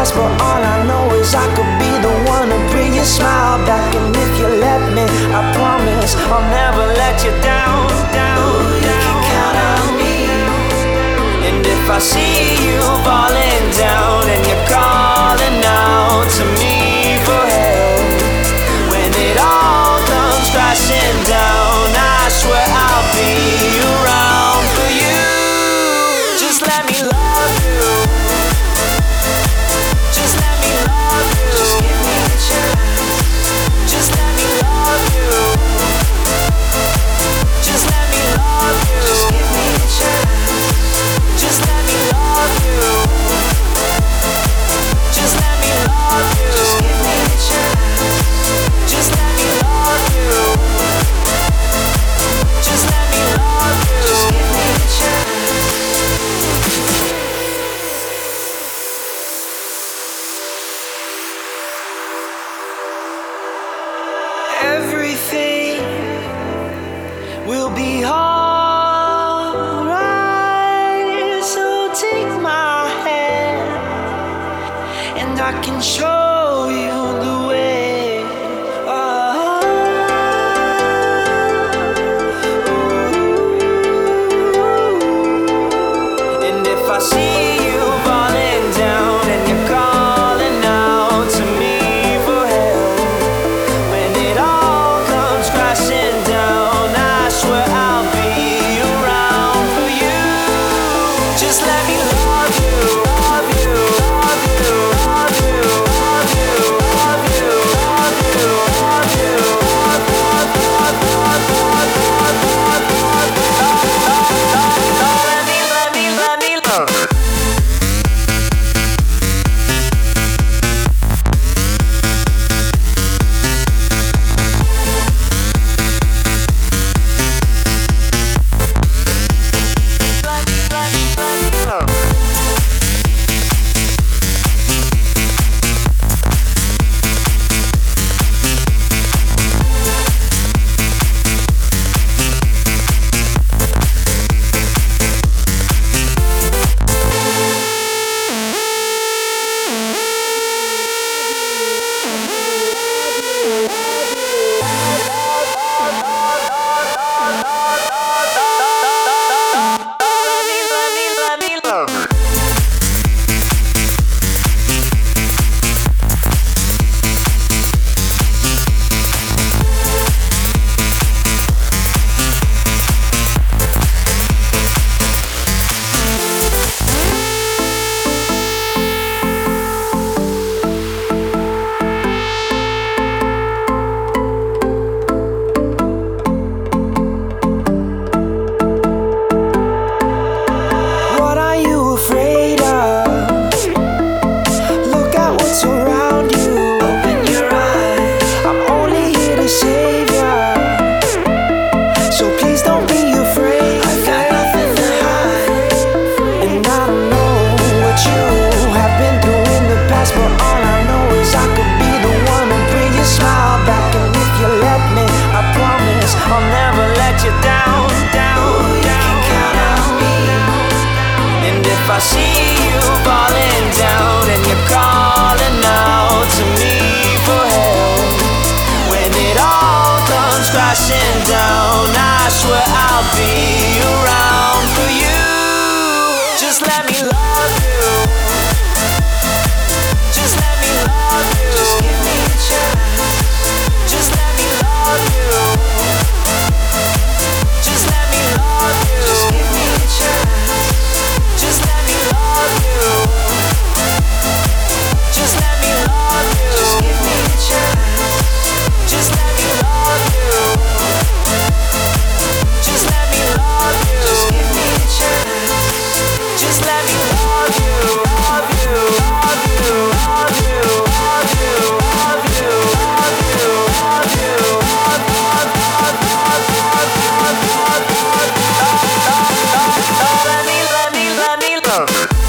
past, but all I know is I could be the one to bring your smile back. And if you let me, I promise I'll never let you down, down, down. You can count on me. And if I see you falling down and you're calling out to me for help, when it all comes crashing down, I swear I'll be around for you. Just let me love you. Just let me love you. Just give me a chance. Just let me love you. Just let me love you. Just give me a chance. Just let me love you. Just let me love you. Just give me a chance. Just let me love you. Just let me love you. Just give me a chance. Everything will be alright. So take my hand, and I can show you the way. And if I see you falling down and you're calling out to me for help, when it all comes crashing down, I swear I'll be around for you. Just let me love you, love you, love you, love you, love you, love you, love you, love you, love you, let me love you. What are you afraid of? Look at what's around you. Open your eyes. I'm only here to save ya. So please don't be afraid. I've got nothing to hide. And I don't know what you have been through in the past, but all I know is I could be the one to bring your smile back. And if you let me, I promise I'll never let you down, down, down. You can count on me. And if I see you falling down and you're calling out to me for help, when it all comes crashing down, I swear I'll be around for you. Just let me love you. Just let me love you. Just give me a chance. Just let me love you. Just let me love you. Just give me a chance. Just let me love you. Just let me love you. Just give me a chance. Just let me love you. Just let me love you. Just give me a chance. Just let me love you, love you, love you, love you, love you, love you, love you, love you, let me love you.